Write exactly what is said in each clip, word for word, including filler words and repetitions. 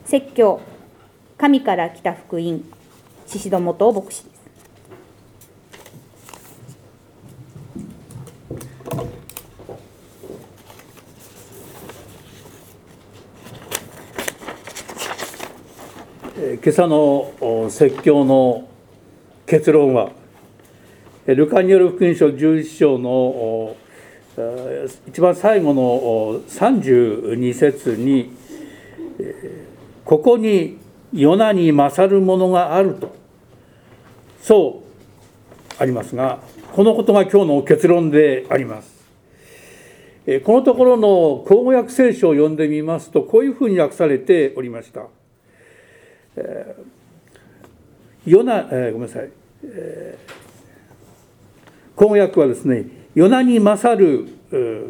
説教、神から来た福音、宍戸元牧師です。 今朝の説教の結論は、ルカによる福音書じゅういっ章の一番最後のさんじゅうに節に、ここにヨナに勝るものがあると、そうありますが、このことが今日の結論であります。このところの口語訳聖書を読んでみますと、こういうふうに訳されておりました。えー、ヨナ、えー、ごめんなさい、えー、口語訳はですね、ヨナに勝る、え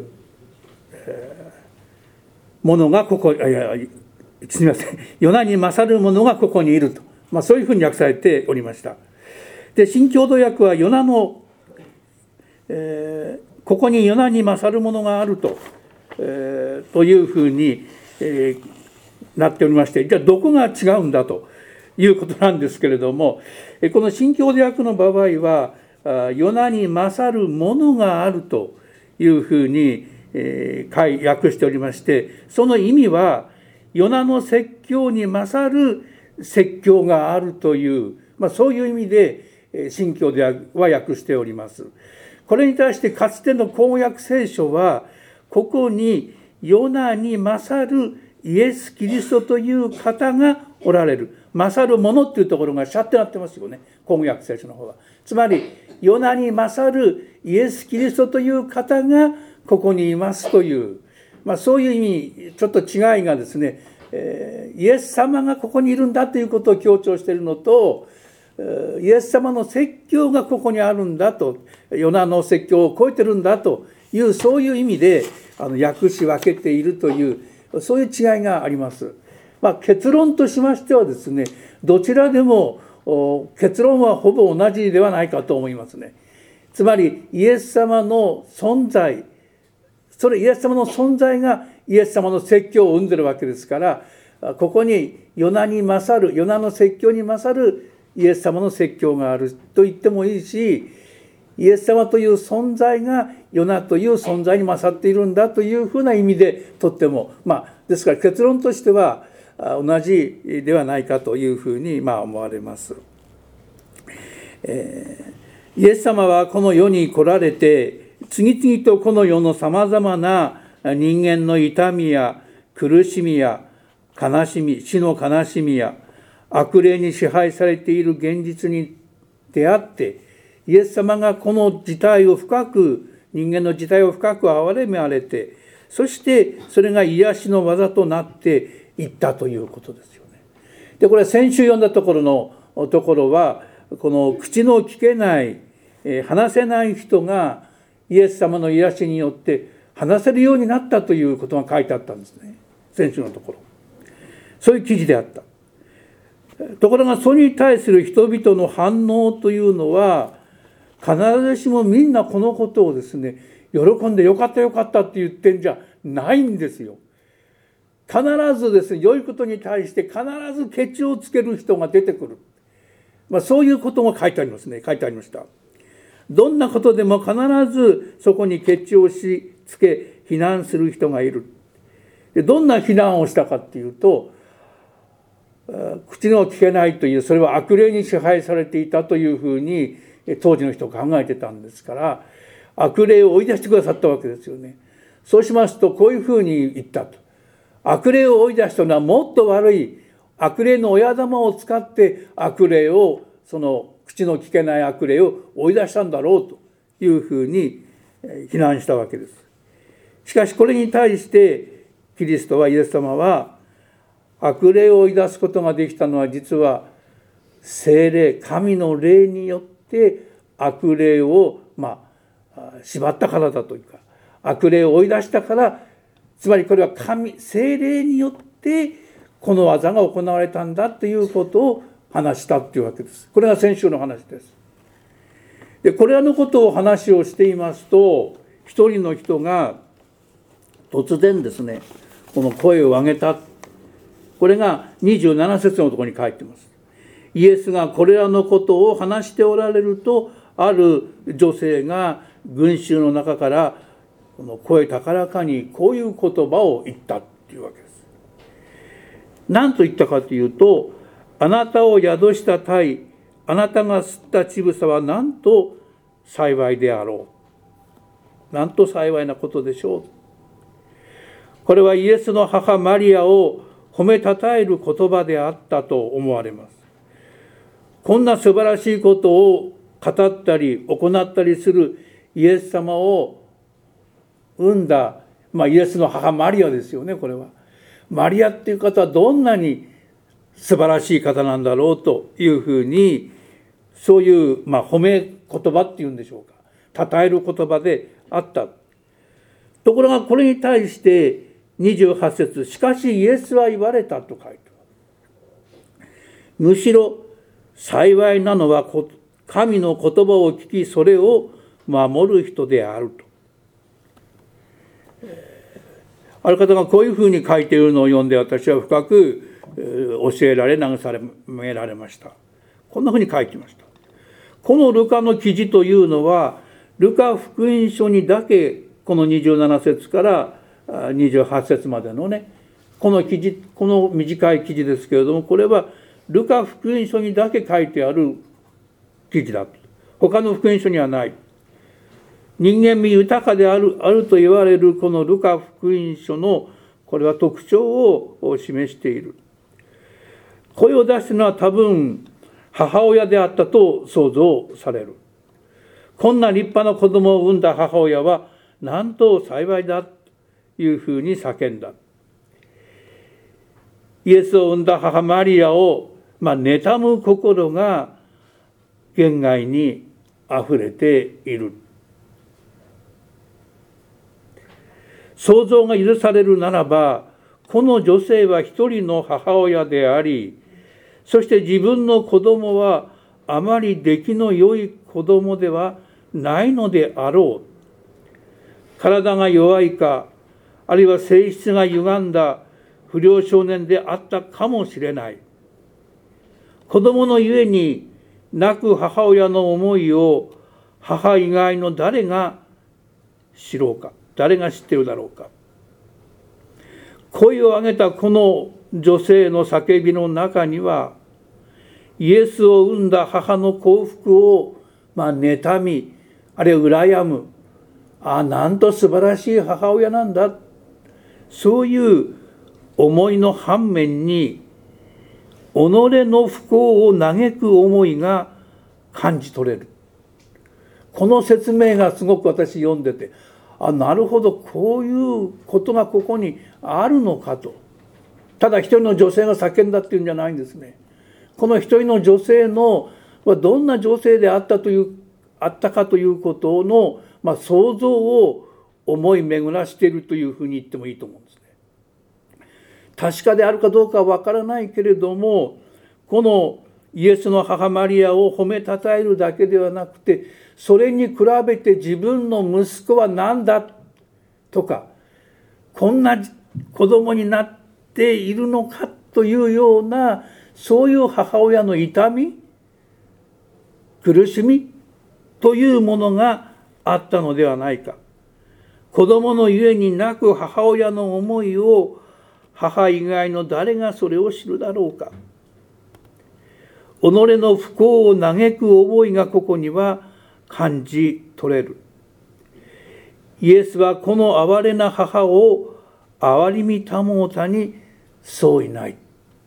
ー、ものがここ、いやすみません、ヨナに勝るものがここにいると、まあ、そういうふうに訳されておりました。で、新共同訳はヨナの、えー、ここにヨナに勝るものがあると、えー、というふうに、えーなっておりまして、じゃあどこが違うんだということなんですけれども、この新共同訳の場合は、ヨナに勝るものがあるというふうに訳しておりまして、その意味はヨナの説教に勝る説教があるという、まあ、そういう意味で新共同訳は訳しております。これに対してかつての口語訳聖書は、ここにヨナに勝るイエス・キリストという方がおられる。勝るものっていうところがシャッてなってますよね。口語訳聖書の方は。つまり、ヨナに勝るイエス・キリストという方がここにいますという、まあそういう意味、ちょっと違いがですね、えー、イエス様がここにいるんだということを強調しているのと、イエス様の説教がここにあるんだと、ヨナの説教を超えてるんだという、そういう意味であの訳し分けているという、そういう違いがあります。まあ、結論としましてはですね、どちらでも結論はほぼ同じではないかと思いますね。つまりイエス様の存在、それイエス様の存在がイエス様の説教を生んでいるわけですから、ここにヨナに勝る、ヨナの説教に勝るイエス様の説教があると言ってもいいし、イエス様という存在がヨナという存在に勝っているんだというふうな意味でとっても、まあ、ですから結論としては同じではないかというふうにまあ思われます。えー、イエス様はこの世に来られて、次々とこの世のさまざまな人間の痛みや苦しみや悲しみ、死の悲しみや悪霊に支配されている現実に出会って、イエス様がこの事態を深く、人間の事態を深く憐れめられて、そしてそれが癒しの技となっていったということですよね。で、これ先週読んだところのところは、この口の聞けない、話せない人がイエス様の癒しによって話せるようになったということが書いてあったんですね。先週のところ。そういう記事であった。ところがそれに対する人々の反応というのは、必ずしもみんなこのことをですね、喜んでよかったよかったって言ってんじゃないんですよ。必ずですね、良いことに対して必ずケチをつける人が出てくる。まあそういうことが書いてありますね。書いてありました。どんなことでも必ずそこにケチをしつけ非難する人がいる。で、どんな非難をしたかっていうと、口の聞けないという、それは悪霊に支配されていたというふうに当時の人は考えてたんですから、悪霊を追い出してくださったわけですよね。そうしますとこういうふうに言ったと。悪霊を追い出したのはもっと悪い悪霊の親玉を使って悪霊を、その口の聞けない悪霊を追い出したんだろうというふうに非難したわけです。しかしこれに対してキリストは、イエス様は、悪霊を追い出すことができたのは実は聖霊、神の霊によって悪霊をまあ縛ったからだというか、悪霊を追い出したから、つまりこれは神、聖霊によってこの技が行われたんだということを話したというわけです。これが先週の話です。で、これらのことを話をしていますと、一人の人が突然ですね、この声を上げた。 これがにじゅうなな節のところに書いています。イエスがこれらのことを話しておられると、ある女性が群衆の中からこの声高らかにこういう言葉を言ったっていうわけです。何と言ったかというと、あなたを宿した鯛、あなたが吸った乳房はなんと幸いであろう。なんと幸いなことでしょう。これはイエスの母マリアを褒めたたえる言葉であったと思われます。こんな素晴らしいことを語ったり行ったりするイエス様を産んだ、まあ、イエスの母マリアですよね。これはマリアっていう方はどんなに素晴らしい方なんだろうというふうに、そういう、まあ、褒め言葉っていうんでしょうか、称える言葉であった。ところがこれに対してにじゅうはち節、しかしイエスは言われたと書いてある。むしろ幸いなのは神の言葉を聞きそれを守る人であると。ある方がこういうふうに書いているのを読んで、私は深く教えられ慰められました。こんなふうに書いていました。このルカの記事というのは、ルカ福音書にだけこのにじゅうなな節からにじゅうはち節までのね、この記事、この短い記事ですけれども、これはルカ福音書にだけ書いてある記事だ。他の福音書にはない。人間味豊かである、あると言われるこのルカ福音書のこれは特徴を示している。声を出したのは多分母親であったと想像される。こんな立派な子供を産んだ母親はなんと幸いだというふうに叫んだ。イエスを産んだ母マリアを、まあ、妬む心が言外にあふれている。想像が許されるならば、この女性は一人の母親であり、そして自分の子供はあまり出来の良い子供ではないのであろう。体が弱いか、あるいは性質が歪んだ不良少年であったかもしれない。子供のゆえに泣く母親の思いを母以外の誰が知ろうか、誰が知っているだろうか。声を上げたこの女性の叫びの中には、イエスを産んだ母の幸福を、まあ、妬み、あるいは羨む、ああ、なんと素晴らしい母親なんだ、そういう思いの反面に、己の不幸を嘆く思いが感じ取れる。この説明がすごく私読んでて、あ、なるほど、こういうことがここにあるのかと。ただ一人の女性が叫んだっていうんじゃないんですね。この一人の女性のはどんな女性であったというあったかということの、まあ、想像を思い巡らしているというふうに言ってもいいと思うんですね。確かであるかどうかはわからないけれども、このイエスの母マリアを褒めたたえるだけではなくて、それに比べて自分の息子は何だとか、こんな子供になっているのかというような、そういう母親の痛み、苦しみというものがあったのではないか。子供のゆえに泣く母親の思いを母以外の誰がそれを知るだろうか。己の不幸を嘆く思いがここには感じ取れる。イエスはこの哀れな母を憐りみたもうたに相違ない。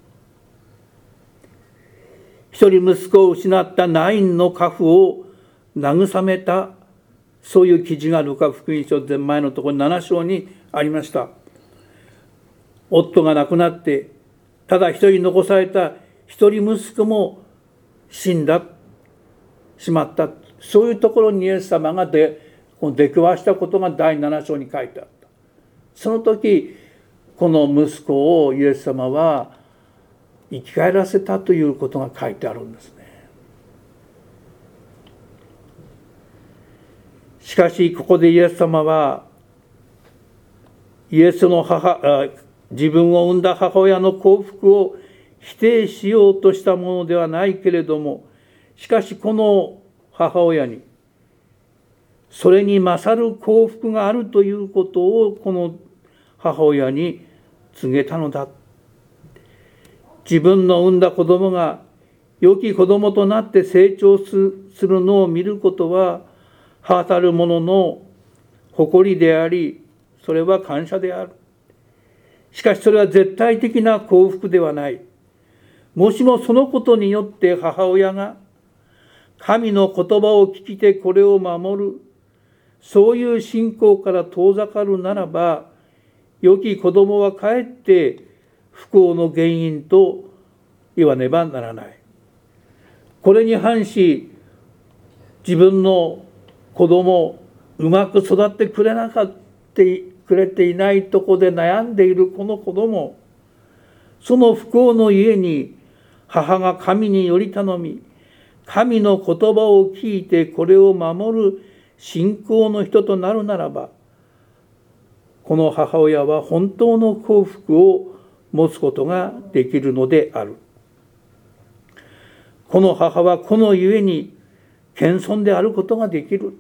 一人息子を失ったナインの家父を慰めた、そういう記事がルカ福音書前前のところなな章にありました。夫が亡くなって、ただ一人残された一人息子も死んだ、しまった。そういうところにイエス様が出、出くわしたことがだいなな章に書いてあった。その時、この息子をイエス様は生き返らせたということが書いてあるんですね。しかしここでイエス様はイエスの母自分を産んだ母親の幸福を否定しようとしたものではないけれども、しかしこの母親にそれに勝る幸福があるということをこの母親に告げたのだ。自分の産んだ子供が良き子供となって成長するのを見ることは、母たる者の誇りであり、それは感謝である。しかしそれは絶対的な幸福ではない。もしもそのことによって母親が神の言葉を聞きてこれを守る、そういう信仰から遠ざかるならば、良き子供はかえって不幸の原因と言わねばならない。これに反し、自分の子供うまく育ってくれなかったくれていないとこで悩んでいるこの子供、その不幸の家に母が神により頼み、神の言葉を聞いてこれを守る信仰の人となるならば、この母親は本当の幸福を持つことができるのである。この母はこのゆえに謙遜であることができる。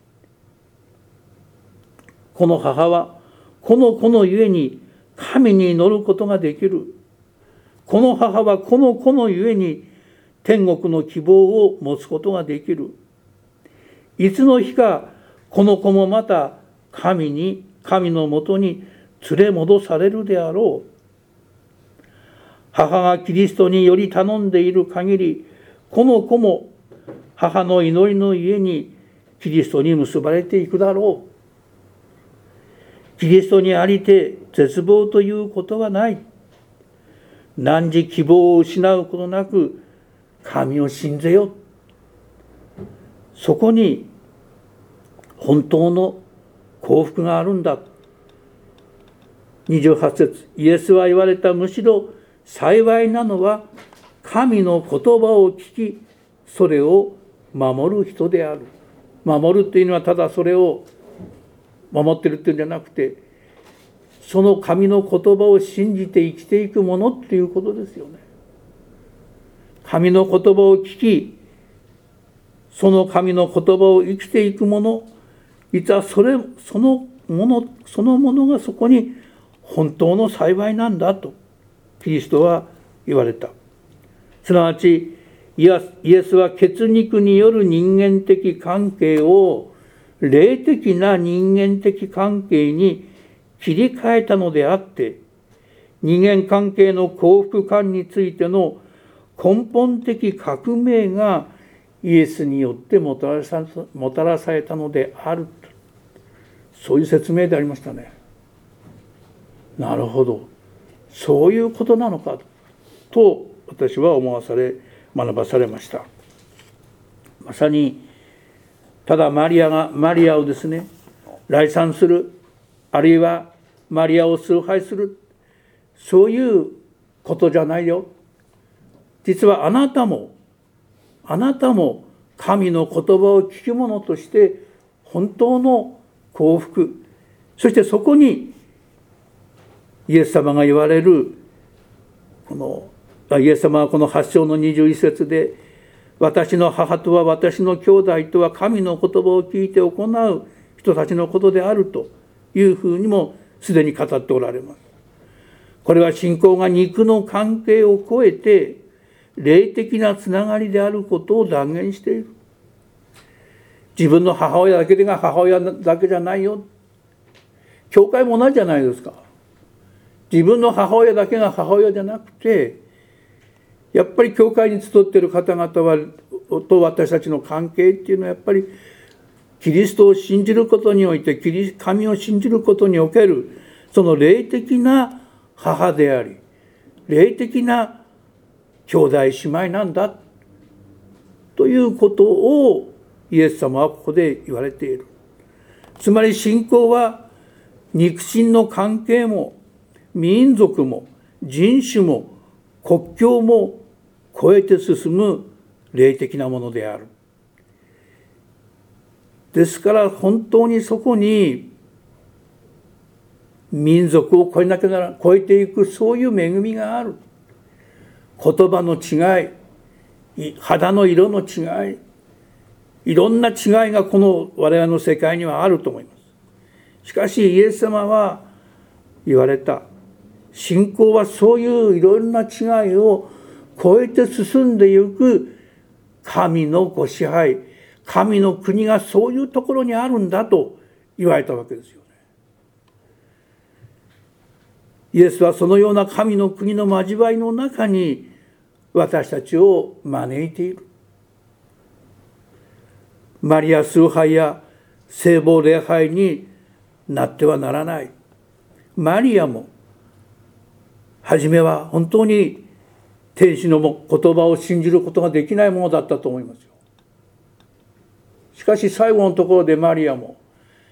この母はこの子のゆえに神に祈ることができる。この母はこの子のゆえに天国の希望を持つことができる。いつの日かこの子もまた神に、神のもとに連れ戻されるであろう。母がキリストにより頼んでいる限り、この子も母の祈りのゆえにキリストに結ばれていくだろう。キリストにありて絶望ということはない。汝希望を失うことなく神を信ぜよ。そこに本当の幸福があるんだ。にじゅうはち節、イエスは言われた。むしろ幸いなのは神の言葉を聞き、それを守る人である。守るというのはただそれを守っているというんじゃなくて、その神の言葉を信じて生きていくものっていうことですよね。神の言葉を聞き、その神の言葉を生きていくもの、実はそれそのものそのものがそこに本当の幸いなんだとキリストは言われた。すなわちイエスは血肉による人間的関係を霊的な人間的関係に切り替えたのであって、人間関係の幸福感についての根本的革命がイエスによってもたらさ、もたらされたのである。そういう説明でありましたね。なるほど。そういうことなのかと私は思わされ、学ばされました。まさにただマリアがマリアをですね礼賛する、あるいはマリアを崇拝する、そういうことじゃないよ。実はあなたもあなたも神の言葉を聞く者として本当の幸福、そしてそこにイエス様が言われるこのイエス様はこのはち章のにじゅういち節で、私の母とは私の兄弟とは神の言葉を聞いて行う人たちのことであるというふうにもすでに語っておられます。これは信仰が肉の関係を超えて霊的なつながりであることを断言している。自分の母親だけが母親だけじゃないよ。教会も同じじゃないですか。自分の母親だけが母親じゃなくて、やっぱり教会に集っている方々はと私たちの関係っていうのはやっぱりキリストを信じることにおいて、神を信じることにおけるその霊的な母であり、霊的な兄弟姉妹なんだということをイエス様はここで言われている。つまり信仰は肉親の関係も民族も人種も国境も超えて進む霊的なものである。ですから本当にそこに民族を超えなきゃなら超えていく、そういう恵みがある。言葉の違い、肌の色の違い、いろんな違いがこの我々の世界にはあると思います。しかしイエス様は言われた。信仰はそういういろんな違いを超えて進んでいく神のご支配、神の国がそういうところにあるんだと言われたわけですよね。イエスはそのような神の国の交わりの中に私たちを招いている。マリア崇拝や聖母礼拝になってはならない。マリアも初めは本当に天使の言葉を信じることができないものだったと思いますよ。しかし最後のところでマリアも、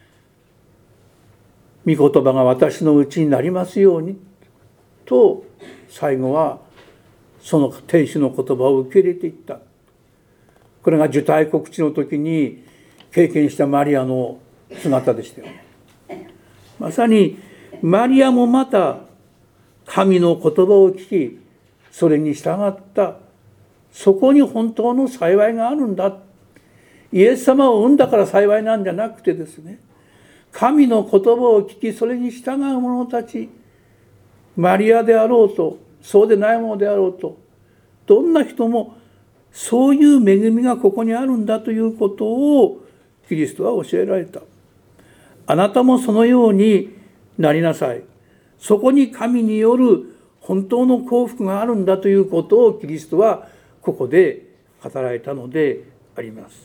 御言葉が私のうちになりますようにと、最後はその天使の言葉を受け入れていった。これが受胎告知の時に経験したマリアの姿でしたよね。まさにマリアもまた神の言葉を聞き、それに従った。そこに本当の幸いがあるんだ。イエス様を産んだから幸いなんじゃなくてですね、神の言葉を聞き、それに従う者たち、マリアであろうと、そうでないものであろうと、どんな人もそういう恵みがここにあるんだということをキリストは教えられた。あなたもそのようになりなさい。そこに神による本当の幸福があるんだということをキリストはここで働いたのであります。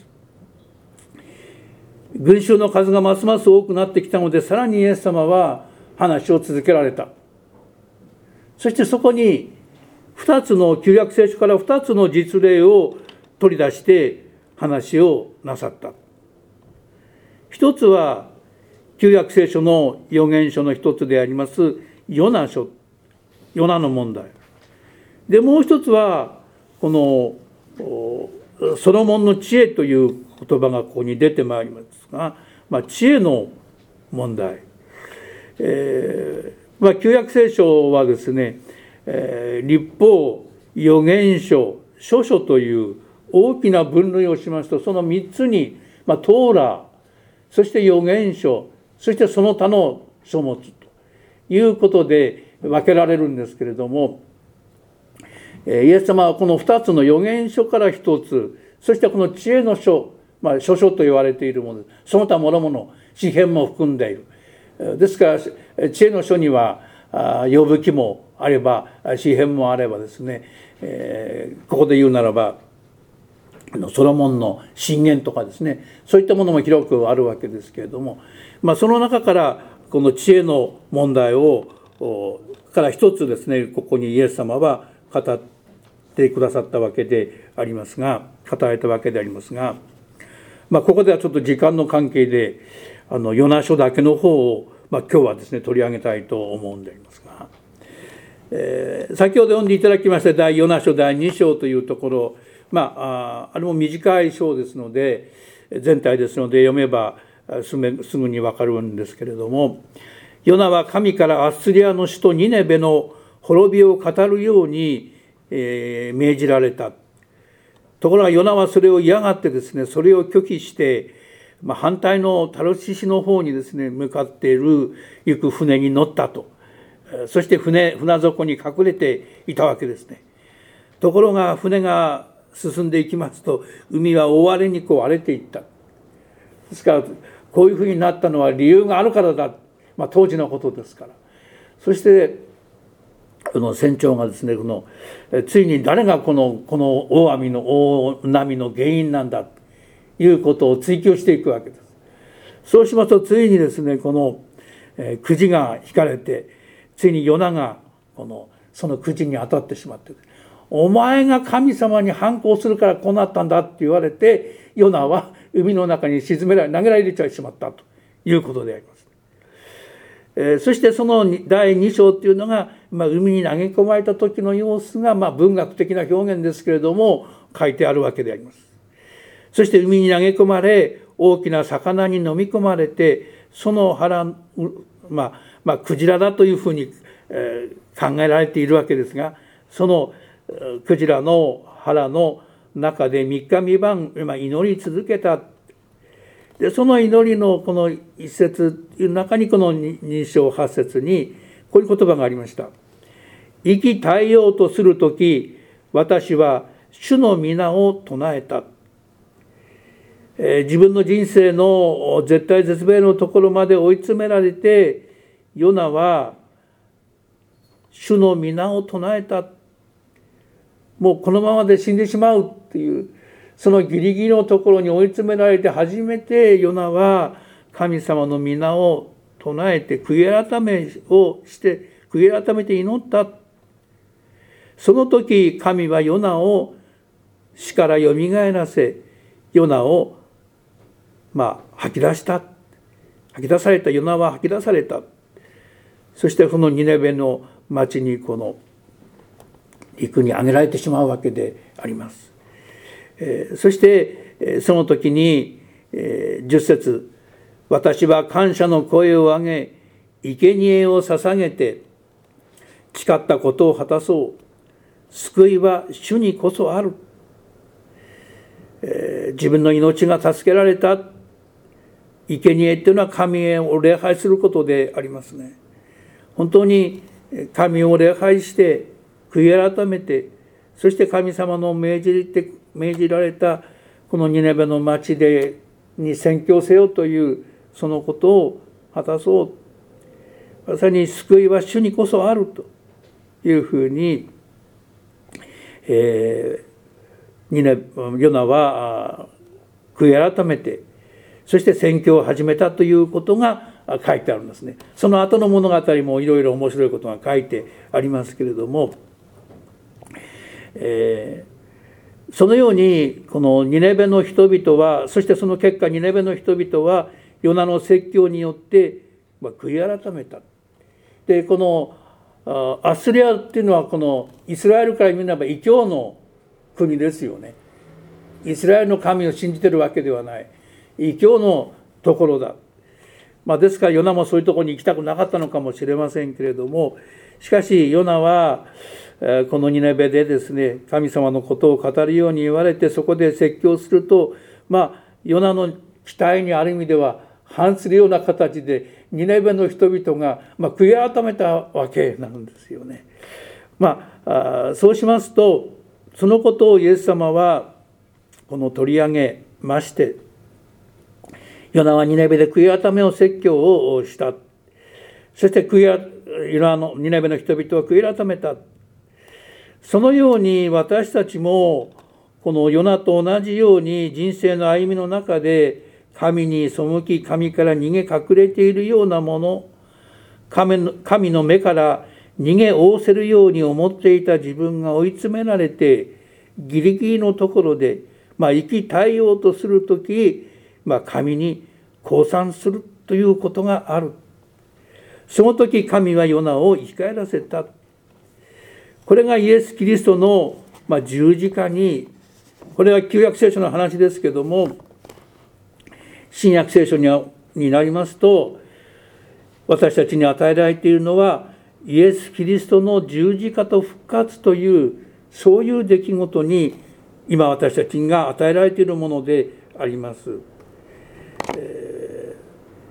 群衆の数がますます多くなってきたので、さらにイエス様は話を続けられた。そしてそこに二つの旧約聖書から二つの実例を取り出して話をなさった。一つは旧約聖書の預言書の一つでありますヨナ書、ヨナの問題で、もう一つはこのソロモンの知恵という言葉がここに出てまいりますが、まあ、知恵の問題、えーまあ、旧約聖書はですね、えー、律法、預言書、書書という大きな分類をしますと、その三つに、まあ、トーラ、そして預言書、そしてその他の書物ということで分けられるんですけれども、イエス様はこの二つの預言書から一つ、そしてこの知恵の書、まあ、書書と言われているもの、その他諸々詩編も含んでいる。ですから知恵の書には呼ぶ記もあれば詩編もあればですね、えー、ここで言うならばソロモンの箴言とかですね、そういったものも広くあるわけですけれども、まあ、その中からこの知恵の問題をから一つですね、ここにイエス様は語ってくださったわけでありますが、語られたわけでありますが、まあ、ここではちょっと時間の関係であのヨナ書だけの方を、まあ、今日はですね取り上げたいと思うんでありますが、えー、先ほど読んでいただきました第ヨナ書だいに章というところ、まあ、あ, あれも短い章ですので、全体ですので読めばすぐに分かるんですけれども、ヨナは神からアッスリアの首都ニネベの滅びを語るように、えー、命じられた。ところがヨナはそれを嫌がってですね、それを拒否して、まあ、反対のタルシシの方にですね向かっている行く船に乗ったと。そして船船底に隠れていたわけですね。ところが船が進んでいきますと、海は大荒れにこう荒れていった。ですからこういうふうになったのは理由があるからだ、まあ、当時のことですから。そしてこの船長がですね、このついに誰がこのこの大雨の大波の原因なんだということを追求していくわけです。そうしますとついにですね、このくじが引かれて、ついにヨナがこのそのくじに当たってしまって、お前が神様に反抗するからこうなったんだって言われて、ヨナは海の中に沈められ投げられてしまったということであります。えー、そしてそのだいに章というのが、まあ、海に投げ込まれた時の様子が、まあ、文学的な表現ですけれども書いてあるわけであります。そして海に投げ込まれ、大きな魚に飲み込まれて、その腹、まあ、 まあ、クジラだというふうに、えー、考えられているわけですが、そのクジラの腹の中でみっかみばん、まあ、祈り続けた。でその祈りのこの一節の中にこのに章はち節にこういう言葉がありました。生き絶えようとするとき、私は主の皆を唱えた。えー、自分の人生の絶対絶命のところまで追い詰められて、ヨナは主の皆を唱えた。もうこのままで死んでしまうっていう、そのギリギリのところに追い詰められて初めてヨナは神様の皆を唱えて悔い改めをして悔い改めて祈った。その時神はヨナを死からよみがえらせ、ヨナをまあ吐き出した。吐き出された。ヨナは吐き出された。そしてこのニネベの町にこの陸に上げられてしまうわけであります。えー、そしてその時に、えー、じゅっ節、私は感謝の声を上げ生贄を捧げて誓ったことを果たそう。救いは主にこそある。えー、自分の命が助けられた。生贄っていうのは神を礼拝することでありますね。本当に神を礼拝して悔い改めて、そして神様の命じて命じられたこのニネベの町でに宣教せよというそのことを果たそう。まさに救いは主にこそあるというふうに、えー、ニネヨナは悔い改めて、そして宣教を始めたということが書いてあるんですね。その後の物語もいろいろ面白いことが書いてありますけれども、えー、そのようにこのニネベの人々は、そしてその結果ニネベの人々はヨナの説教によって悔い改めた。でこのアスリアっていうのはこのイスラエルから見れば異教の国ですよね。イスラエルの神を信じてるわけではない、異教のところだ。まあ、ですからヨナもそういうところに行きたくなかったのかもしれませんけれども、しかしヨナはこのニネベでですね、神様のことを語るように言われて、そこで説教すると、まあヨナの期待にある意味では反するような形でニネベの人々がまあ悔い改めたわけなんですよね。まあ、あそうしますと、そのことをイエス様はこの取り上げまして、ヨナはニネベで悔い改めを説教をした。そして悔いヨナのニネベの人々は悔い改めた。そのように私たちもこのヨナと同じように人生の歩みの中で神に背き、神から逃げ隠れているようなもの、神の、神の目から逃げおおせるように思っていた自分が追い詰められて、ギリギリのところで、まあ、生き絶えようとするとき、まあ、神に降参するということがある。その時神はヨナを生き返らせた。これがイエス・キリストの、まあ、十字架に、これは旧約聖書の話ですけども、新約聖書にになりますと、私たちに与えられているのはイエス・キリストの十字架と復活というそういう出来事に今私たちが与えられているものであります。え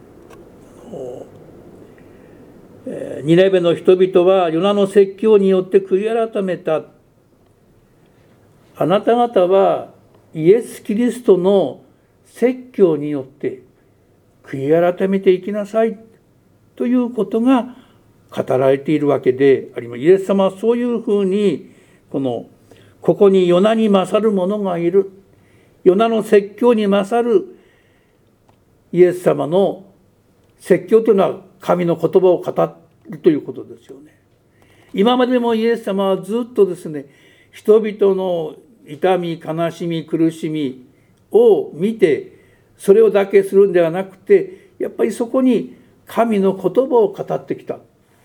ー、ニネベの人々はヨナの説教によって悔い改めた。あなた方はイエス・キリストの説教によって悔い改めていきなさいということが語られているわけであります。イエス様はそういうふうにこのここにヨナに勝る者がいる、ヨナの説教に勝るイエス様の説教というのは神の言葉を語るということですよね。今までもイエス様はずっとですね、人々の痛み、悲しみ、苦しみを見てそれをだけするんではなくて、やっぱりそこに神の言葉を語ってきた。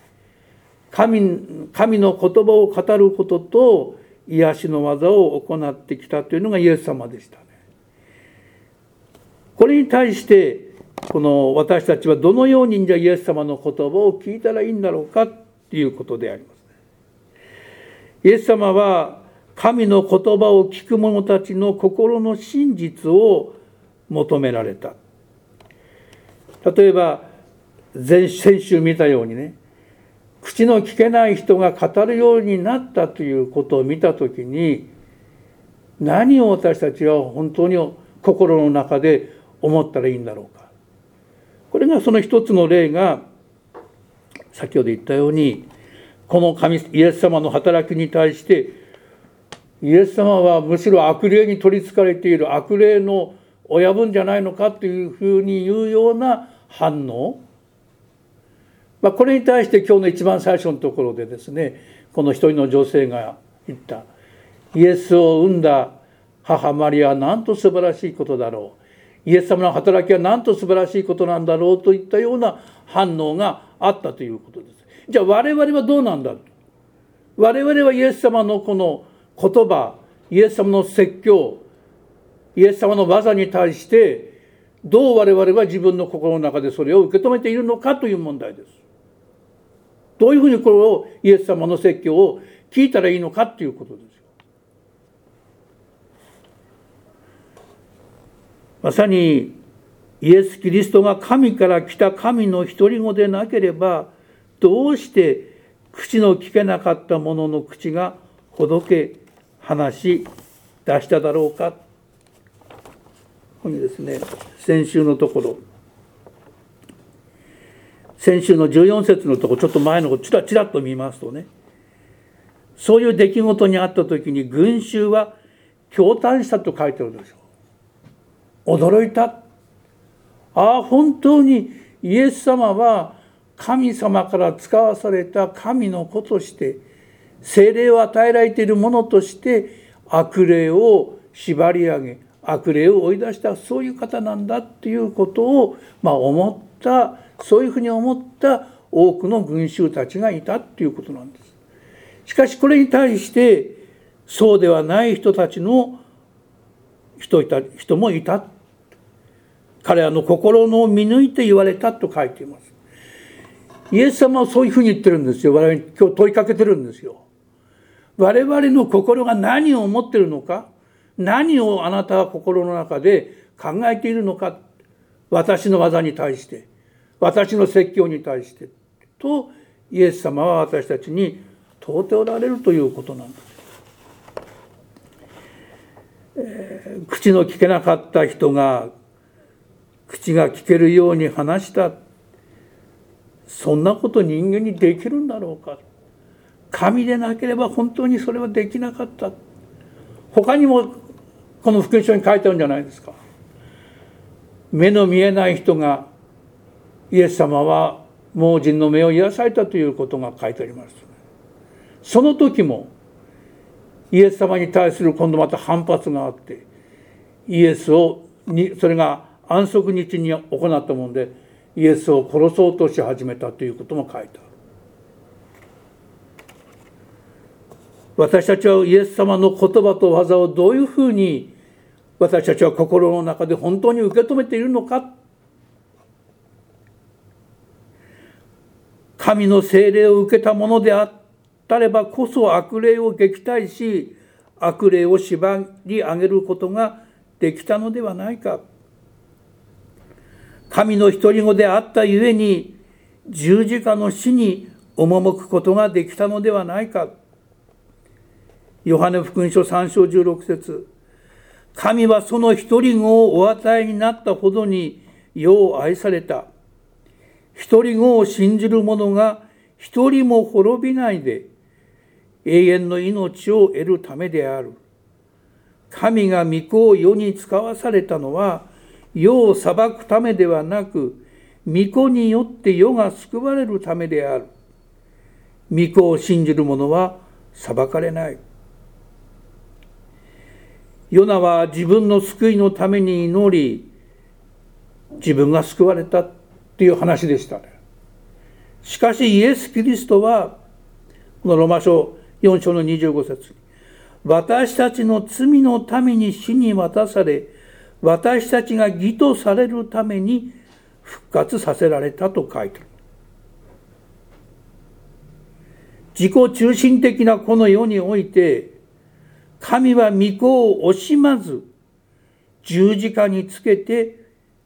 神, 神の言葉を語ることと癒しの技を行ってきたというのがイエス様でしたね。これに対してこの私たちはどのようにじゃイエス様の言葉を聞いたらいいんだろうかっていうことであります。イエス様は神の言葉を聞く者たちの心の真実を求められた。例えば前先週見たようにね、口の聞けない人が語るようになったということを見たときに、何を私たちは本当に心の中で思ったらいいんだろうか。これがその一つの例が、先ほど言ったように、この神イエス様の働きに対して、イエス様はむしろ悪霊に取りつかれている悪霊の親分じゃないのかというふうに言うような反応、まあ、これに対して今日の一番最初のところでですね、この一人の女性が言った、イエスを産んだ母マリアはなんと素晴らしいことだろう、イエス様の働きはなんと素晴らしいことなんだろうといったような反応があったということです。じゃあ我々はどうなんだ。我々はイエス様のこの言葉、イエス様の説教、イエス様の技に対してどう我々は自分の心の中でそれを受け止めているのかという問題です。どういうふうにこれをイエス様の説教を聞いたらいいのかということですよ。まさにイエス・キリストが神から来た神の独り子でなければ、どうして口の聞けなかった者の口がほどけ話し出しただろうか。ここにですね、先週のところ、先週のじゅうよん節のところ、ちょっと前のところちらちらっと見ますとね、そういう出来事にあった時に群衆は驚嘆したと書いてあるでしょう。驚いた。ああ、本当にイエス様は神様から使わされた神の子として、聖霊を与えられているものとして悪霊を縛り上げ、悪霊を追い出した、そういう方なんだということを、まあ、思った、そういうふうに思った多くの群衆たちがいたということなんです。しかしこれに対してそうではない人たちの人いた人もいた。彼らの心の見抜いて言われたと書いています。イエス様はそういうふうに言ってるんですよ。我々に今日問いかけてるんですよ。我々の心が何を思っているのか、何をあなたは心の中で考えているのか、私の技に対して、私の説教に対してと、イエス様は私たちに問うておられるということなんです。えー、口の聞けなかった人が口が聞けるように話した。そんなこと人間にできるんだろうか。神でなければ本当にそれはできなかった。他にもこの福音書に書いてあるんじゃないですか。目の見えない人がイエス様は盲人の目を癒されたということが書いてあります。その時もイエス様に対する今度また反発があって、イエスをにそれが安息日に行ったものでイエスを殺そうとし始めたということも書いてある。私たちはイエス様の言葉と技をどういうふうに私たちは心の中で本当に受け止めているのか。神の聖霊を受けたものであったればこそ悪霊を撃退し、悪霊を縛り上げることができたのではないか。神の独り子であったゆえに十字架の死に赴くことができたのではないか。ヨハネ福音書さん章じゅうろく節、神はその独り子をお与えになったほどに世を愛された。独り子を信じる者が一人も滅びないで永遠の命を得るためである。神が御子を世に使わされたのは世を裁くためではなく、御子によって世が救われるためである。御子を信じる者は裁かれない。ヨナは自分の救いのために祈り、自分が救われたという話でしたね。しかしイエス・キリストは、このローマ書よん章のにじゅうご節、私たちの罪のために死に渡され、私たちが義とされるために復活させられたと書いてある。自己中心的なこの世において、神は御子を惜しまず十字架につけて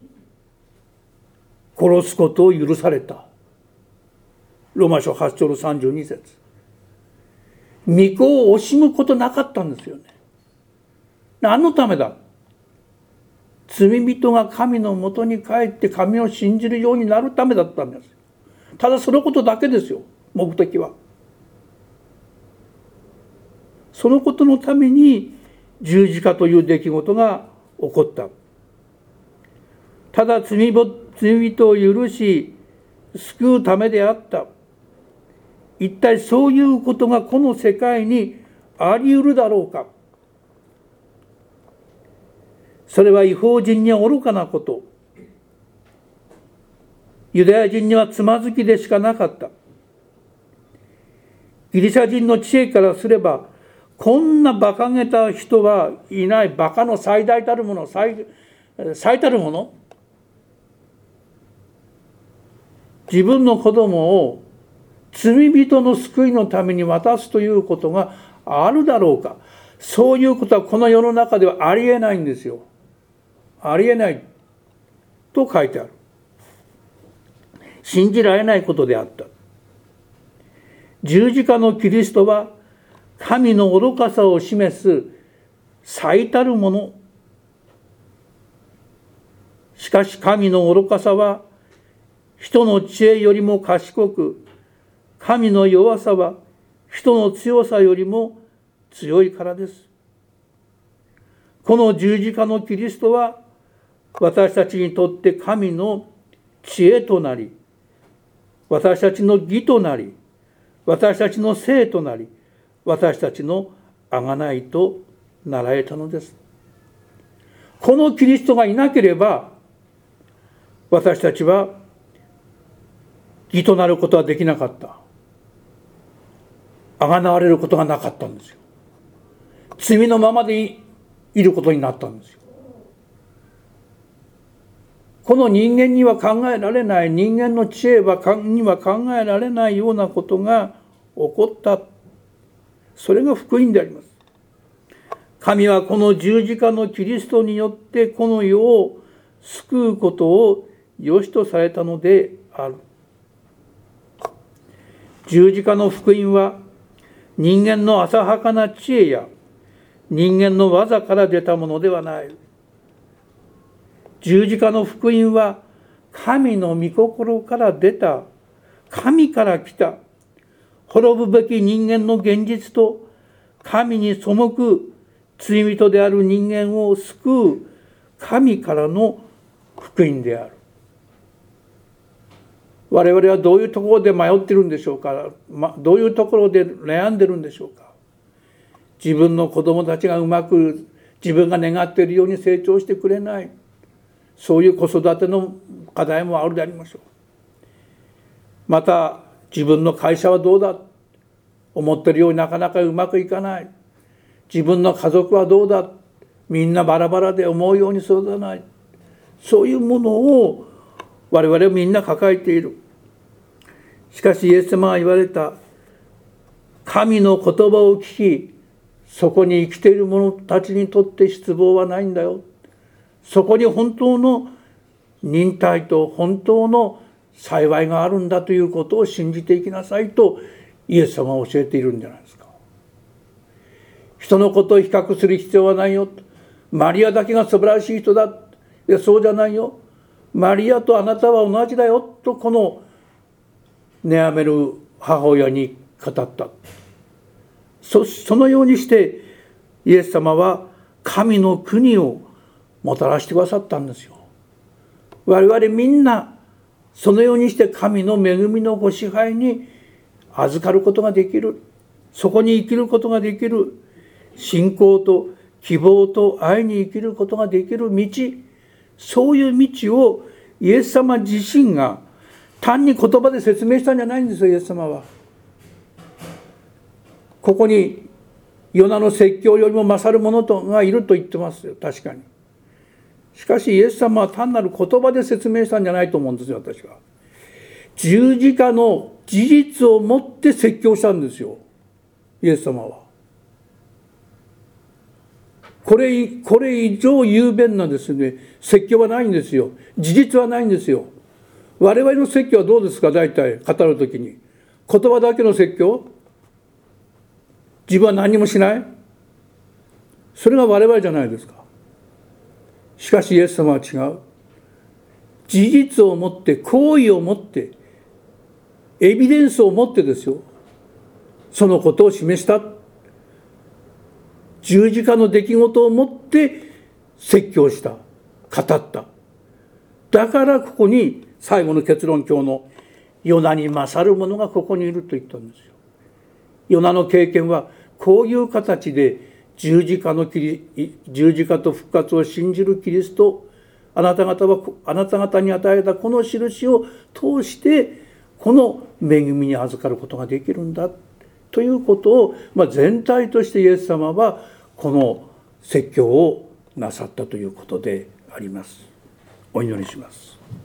殺すことを許された。ローマ書はち章のさんじゅうに節。御子を惜しむことなかったんですよね。何のためだ？罪人が神のもとに帰って神を信じるようになるためだったんです。ただそのことだけですよ、目的は。そのことのために十字架という出来事が起こった。ただ罪人を許し救うためであった。一体そういうことがこの世界にあり得るだろうか。それは異邦人には愚かなこと。ユダヤ人にはつまずきでしかなかった。ギリシャ人の知恵からすれば、こんな馬鹿げた人はいない。馬鹿の最大たるもの、最、最たるもの。自分の子供を罪人の救いのために渡すということがあるだろうか。そういうことはこの世の中ではありえないんですよ。ありえないと書いてある。信じられないことであった。十字架のキリストは神の愚かさを示す最たるもの。しかし神の愚かさは人の知恵よりも賢く、神の弱さは人の強さよりも強いからです。この十字架のキリストは私たちにとって神の知恵となり、私たちの義となり、私たちの聖となり、私たちの贖いとなられたのです。このキリストがいなければ、私たちは義となることはできなかった。贖われることがなかったんですよ。罪のままで い, いることになったんですよ。この人間には考えられない、人間の知恵はには考えられないようなことが起こった。それが福音であります。神はこの十字架のキリストによってこの世を救うことを良しとされたのである。十字架の福音は人間の浅はかな知恵や人間の技から出たものではない。十字架の福音は神の御心から出た、神から来た、滅ぶべき人間の現実と神に背く罪人である人間を救う神からの福音である。我々はどういうところで迷っているんでしょうか。どういうところで悩んでるんでしょうか。自分の子供たちがうまく自分が願っているように成長してくれない。そういう子育ての課題もあるでありましょう。また自分の会社はどうだ、思っているようになかなかうまくいかない。自分の家族はどうだ、みんなバラバラで思うように育たない。そういうものを我々はみんな抱えている。しかしイエス様は言われた。神の言葉を聞き、そこに生きている者たちにとって失望はないんだよ。そこに本当の忍耐と本当の幸いがあるんだということを信じていきなさいとイエス様は教えているんじゃないですか。人のことを比較する必要はないよ。マリアだけが素晴らしい人だ。いや、そうじゃないよ。マリアとあなたは同じだよとこの悩める母親に語った。 そ, そのようにしてイエス様は神の国をもたらしてくださったんですよ。我々みんなそのようにして神の恵みのご支配に預かることができる。そこに生きることができる。信仰と希望と愛に生きることができる道、そういう道をイエス様自身が単に言葉で説明したんじゃないんですよ。イエス様はここにヨナの説教よりも勝る者がいると言ってますよ。確かにしかしイエス様は単なる言葉で説明したんじゃないと思うんですよ、私は。十字架の事実をもって説教したんですよ、イエス様は。これ、これ以上雄弁なですね、説教はないんですよ。事実はないんですよ。我々の説教はどうですか、大体語るときに。言葉だけの説教？自分は何もしない？それが我々じゃないですか。しかしイエス様は違う。事実をもって、行為をもって、エビデンスをもってですよ、そのことを示した。十字架の出来事をもって説教した、語った。だからここに最後の結論教のヨナに勝る者がここにいると言ったんですよ。ヨナの経験はこういう形で十字架のキリ十字架と復活を信じるキリスト、あなた方はあなた方に与えたこの印を通してこの恵みに預かることができるんだということを、まあ、全体としてイエス様はこの説教をなさったということであります。お祈りします。